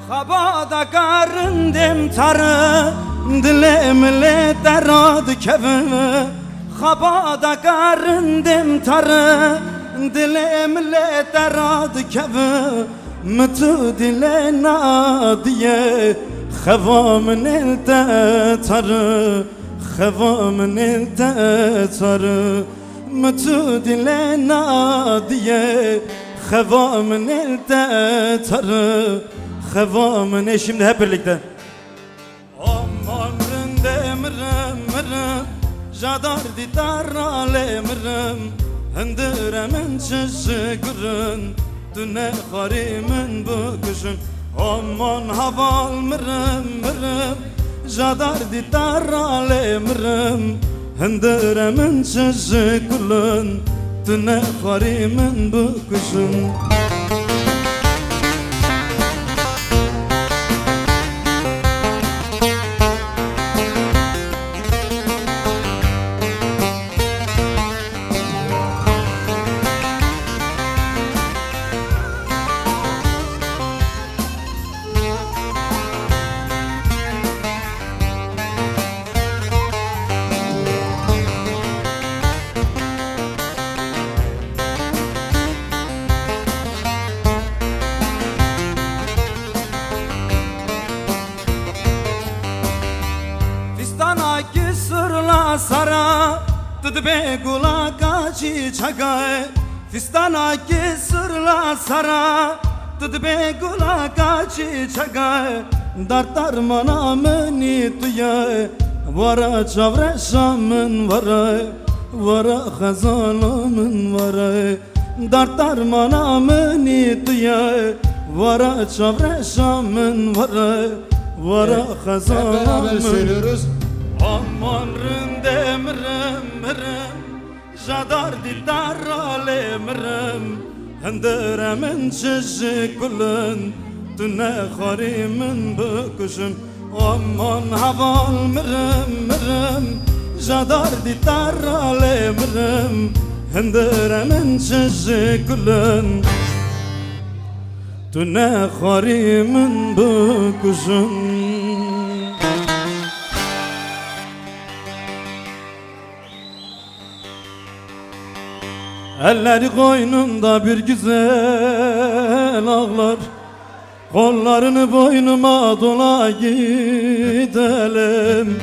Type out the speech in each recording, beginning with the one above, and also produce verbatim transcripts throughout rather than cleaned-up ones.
Xabada qarındım tarı dilimli dərad kəvi Xabada qarındım tarı dilimli dərad kəvi Mütü dile nadiye Xevamın elde tarı Xevamın elde tarı Mütü dile nadiye Xevamın elde tarı Xevamın e şimdi hep birlikte Amanın demirim mirim Jadar didar alemirim Hındıremin çeşikürün Düne harimin büküşün Aman haval mirim mirim Jadar didar alemirim Hındıremin çeşikürün Düne harimin büküşün Sara tüdbe gula kaçı çagay Fistana ki sırla sara tüdbe gula kaçı çagay Dar darmana meni tuyay Vara çavre şamın varay Vara khazanamın varay Dar darmana meni tuyay Vara çavre şamın varay Vara khazanamın söylüyoruz. Aman rındemirim mirim Jadar didar alemirim Hındıremin çeşikülün Düne harimin büküşün Aman haval mirim mirim Jadar didar alemirim Hındıremin çeşikülün Düne harimin büküşün Elleri koynumda bir güzel ağlar Kollarını boynuma dola gidelim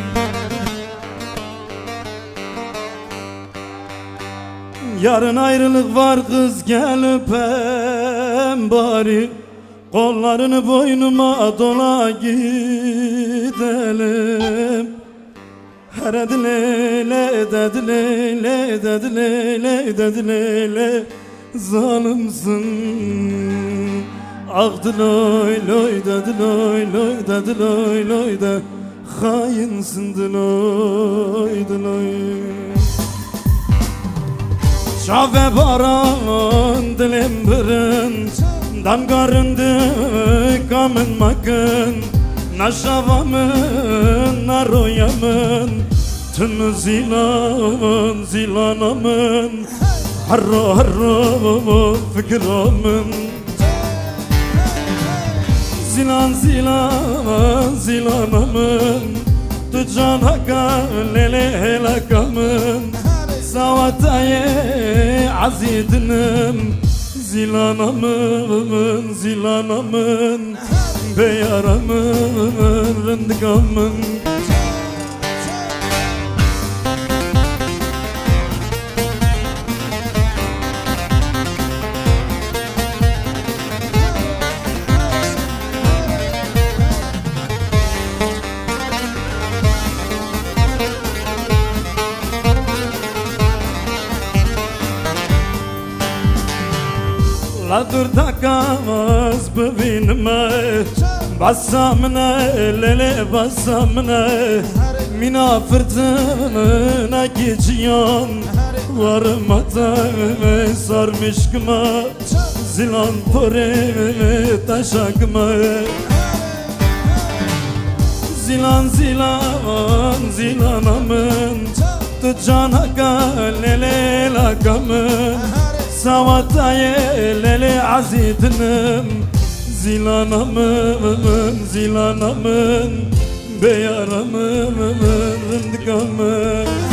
Yarın ayrılık var kız gel öpem bari Kollarını boynuma dola gidelim Her dilele dedilele dedilele dedilele zalimsin Ağdı loy loy dediloy loy dediloy loy de hainsin diloy diloy Şave baran dilim birin Dangarındı kamın makın Naşavamın, naroyamın Tüm zilan, zilanamın Harro, harro, fikramın Zilan, zilan, zilanamın Tu can haka, lele helakamın Zavataye azidinim Zilanamın, zilanamın Beyaramın, rındıkamın La dur takamaz bevinme Basamne lele basamne Mina fırtına geçiyon Varmadan sarmışkıma Zilan pore taşakma Zilan zilan zilanamın Tu canaka lele lakamın Savataye lele azidnim Zilanamın, zilanamın Beyaramın, rındıkamın